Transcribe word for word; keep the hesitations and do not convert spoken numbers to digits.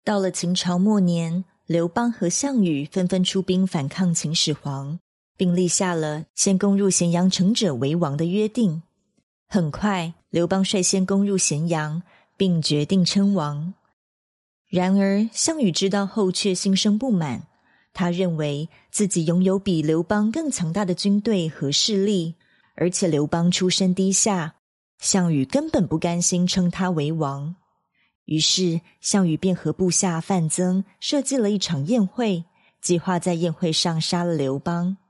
到了秦朝末年，刘邦和项羽纷纷出兵反抗秦始皇，并立下了先攻入咸阳城者为王的约定。很快，刘邦率先攻入咸阳，并决定称王。然而，项羽知道后却心生不满，他认为自己拥有比刘邦更强大的军队和势力，而且刘邦出身低下，项羽根本不甘心称他为王。于是，项羽便和部下范增设计了一场宴会，计划在宴会上杀了刘邦。